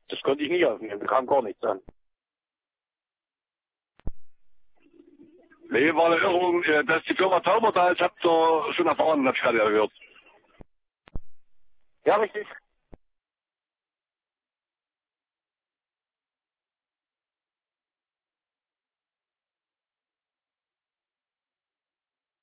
Das konnte ich nicht aufnehmen, da kam gar nichts an. Nee, war eine Irrung, dass die Firma Tauber da ist, habt ihr schon erfahren, hab ich gerade gehört. Ja, richtig.